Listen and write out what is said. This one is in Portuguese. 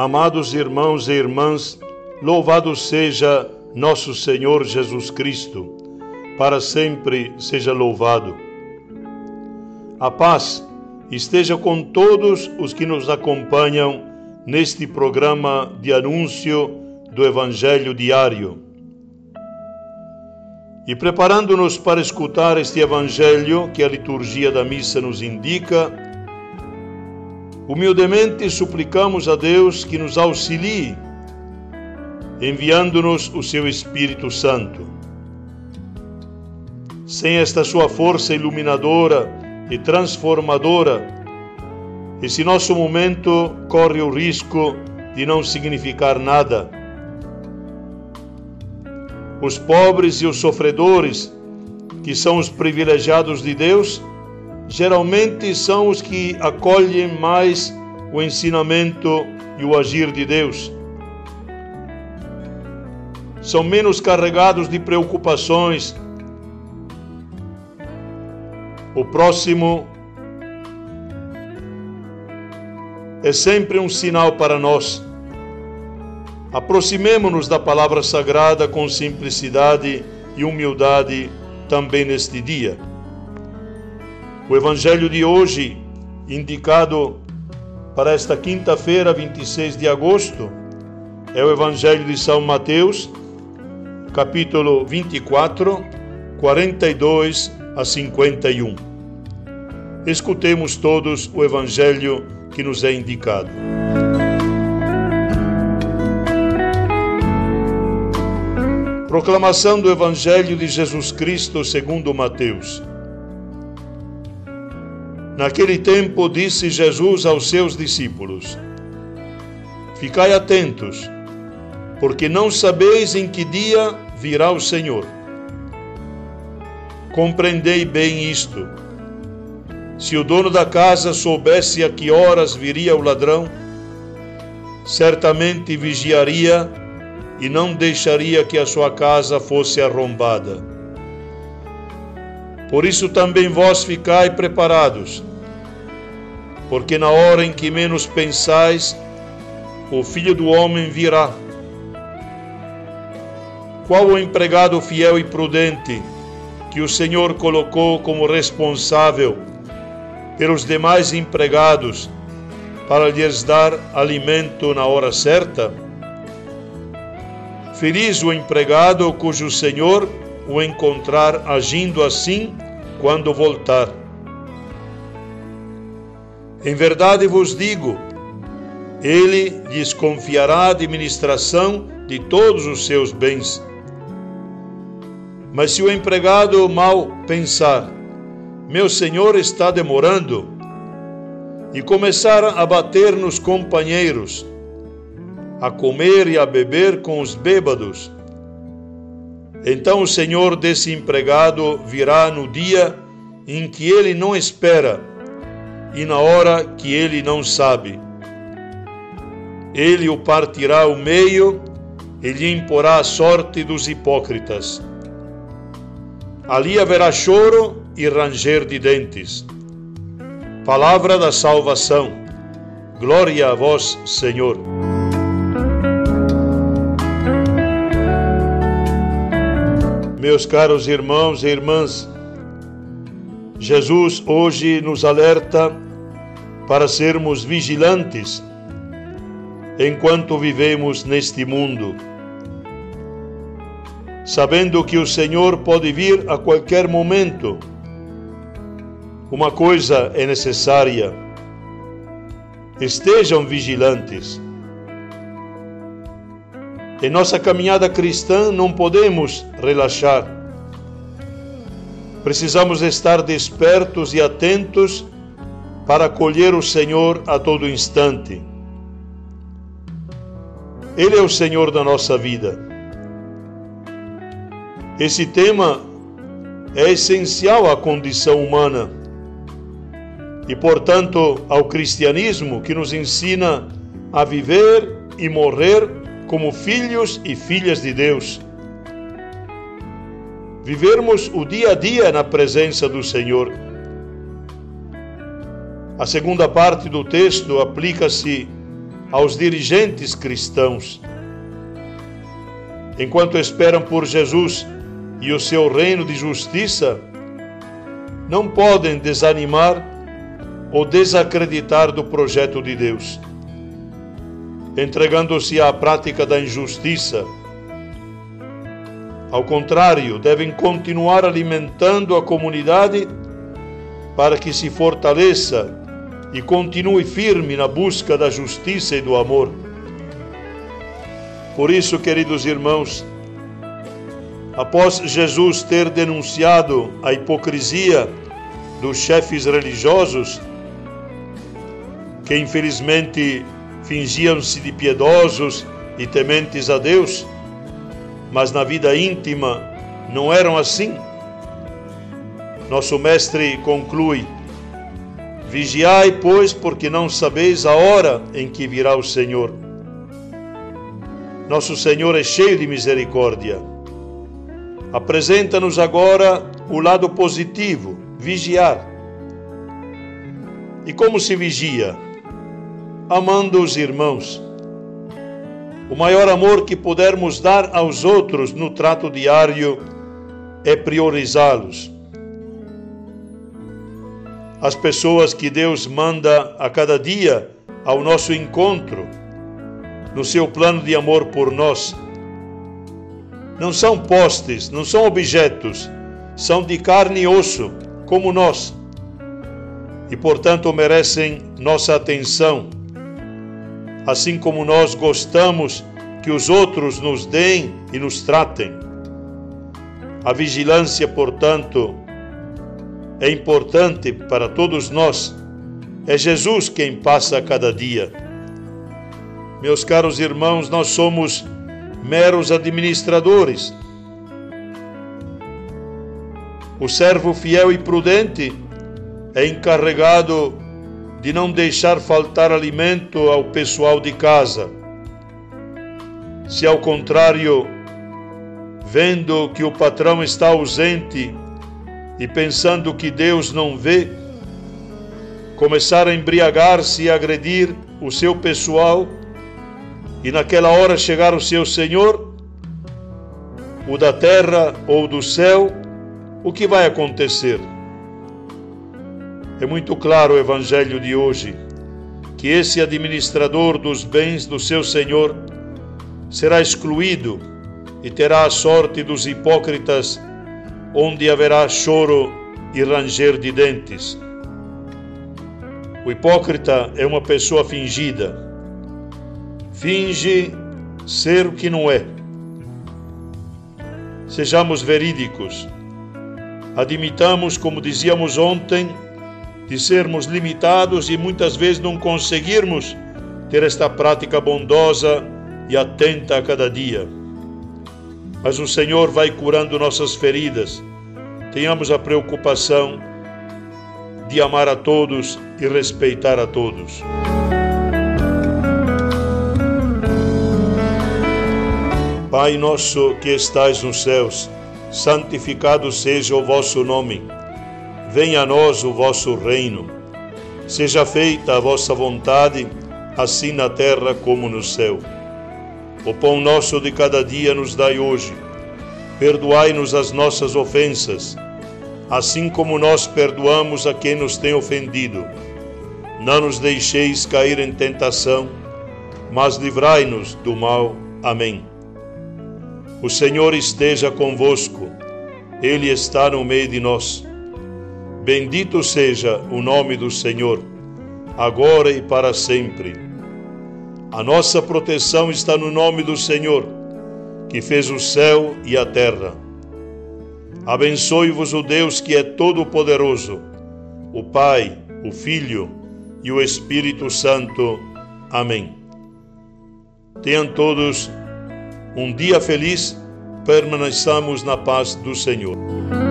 Amados irmãos e irmãs, louvado seja nosso Senhor Jesus Cristo, para sempre seja louvado. A paz esteja com todos os que nos acompanham neste programa de anúncio do Evangelho diário. E preparando-nos para escutar este Evangelho que a liturgia da missa nos indica, humildemente suplicamos a Deus que nos auxilie, enviando-nos o seu Espírito Santo. Sem esta sua força iluminadora e transformadora, esse nosso momento corre o risco de não significar nada. Os pobres e os sofredores, que são os privilegiados de Deus, geralmente são os que acolhem mais o ensinamento e o agir de Deus. São menos carregados de preocupações. O próximo é sempre um sinal para nós. Aproximemo-nos da palavra sagrada com simplicidade e humildade também neste dia. O Evangelho de hoje, indicado para esta quinta-feira, 26 de agosto, é o Evangelho de São Mateus, capítulo 24, 42 a 51. Escutemos todos o Evangelho que nos é indicado. Proclamação do Evangelho de Jesus Cristo segundo Mateus. Naquele tempo disse Jesus aos seus discípulos: Ficai atentos, porque não sabeis em que dia virá o Senhor. Compreendei bem isto. Se o dono da casa soubesse a que horas viria o ladrão, certamente vigiaria e não deixaria que a sua casa fosse arrombada. Por isso também vós ficai preparados, porque na hora em que menos pensais, o Filho do Homem virá. Qual o empregado fiel e prudente que o Senhor colocou como responsável pelos demais empregados para lhes dar alimento na hora certa? Feliz o empregado cujo Senhor o encontrar agindo assim quando voltar. Em verdade vos digo, ele lhes confiará a administração de todos os seus bens. Mas se o empregado mal pensar, meu senhor está demorando, e começar a bater nos companheiros, a comer e a beber com os bêbados, então o senhor desse empregado virá no dia em que ele não espera e na hora que ele não sabe. Ele o partirá ao meio e lhe imporá a sorte dos hipócritas. Ali haverá choro e ranger de dentes. Palavra da salvação. Glória a vós, Senhor. Meus caros irmãos e irmãs, Jesus hoje nos alerta para sermos vigilantes enquanto vivemos neste mundo, sabendo que o Senhor pode vir a qualquer momento. Uma coisa é necessária: estejam vigilantes. Em nossa caminhada cristã não podemos relaxar. Precisamos estar despertos e atentos para acolher o Senhor a todo instante. Ele é o Senhor da nossa vida. Esse tema é essencial à condição humana e, portanto, ao cristianismo, que nos ensina a viver e morrer como filhos e filhas de Deus. Vivermos o dia a dia na presença do Senhor. A segunda parte do texto aplica-se aos dirigentes cristãos. Enquanto esperam por Jesus e o seu reino de justiça, não podem desanimar ou desacreditar do projeto de Deus, entregando-se à prática da injustiça. Ao contrário, devem continuar alimentando a comunidade para que se fortaleça e continue firme na busca da justiça e do amor. Por isso, queridos irmãos, após Jesus ter denunciado a hipocrisia dos chefes religiosos, que infelizmente fingiam-se de piedosos e tementes a Deus, mas na vida íntima não eram assim, nosso mestre conclui: vigiai, pois, porque não sabeis a hora em que virá o Senhor. Nosso Senhor é cheio de misericórdia. Apresenta-nos agora o lado positivo, vigiar. E como se vigia? Amando os irmãos. O maior amor que pudermos dar aos outros no trato diário é priorizá-los. As pessoas que Deus manda a cada dia ao nosso encontro, no seu plano de amor por nós, não são postes, não são objetos, são de carne e osso, como nós, e portanto merecem nossa atenção, assim como nós gostamos que os outros nos deem e nos tratem. A vigilância, portanto, é importante para todos nós. É Jesus quem passa a cada dia. Meus caros irmãos, nós somos meros administradores. O servo fiel e prudente é encarregado de não deixar faltar alimento ao pessoal de casa. Se ao contrário, vendo que o patrão está ausente e pensando que Deus não vê, começar a embriagar-se e agredir o seu pessoal, e naquela hora chegar o seu Senhor, o da terra ou do céu, o que vai acontecer? É muito claro o Evangelho de hoje, que esse administrador dos bens do seu Senhor será excluído e terá a sorte dos hipócritas, onde haverá choro e ranger de dentes. O hipócrita é uma pessoa fingida. Finge ser o que não é. Sejamos verídicos. Admitamos, como dizíamos ontem, de sermos limitados e muitas vezes não conseguirmos ter esta prática bondosa e atenta a cada dia. Mas o Senhor vai curando nossas feridas. Tenhamos a preocupação de amar a todos e respeitar a todos. Pai nosso que estais nos céus, santificado seja o vosso nome. Venha a nós o vosso reino. Seja feita a vossa vontade, assim na terra como no céu. O pão nosso de cada dia nos dai hoje. Perdoai-nos as nossas ofensas, assim como nós perdoamos a quem nos tem ofendido. Não nos deixeis cair em tentação, mas livrai-nos do mal. Amém. O Senhor esteja convosco. Ele está no meio de nós. Bendito seja o nome do Senhor, agora e para sempre. A nossa proteção está no nome do Senhor, que fez o céu e a terra. Abençoe-vos o Deus que é todo-poderoso, o Pai, o Filho e o Espírito Santo. Amém. Tenham todos um dia feliz, permaneçamos na paz do Senhor.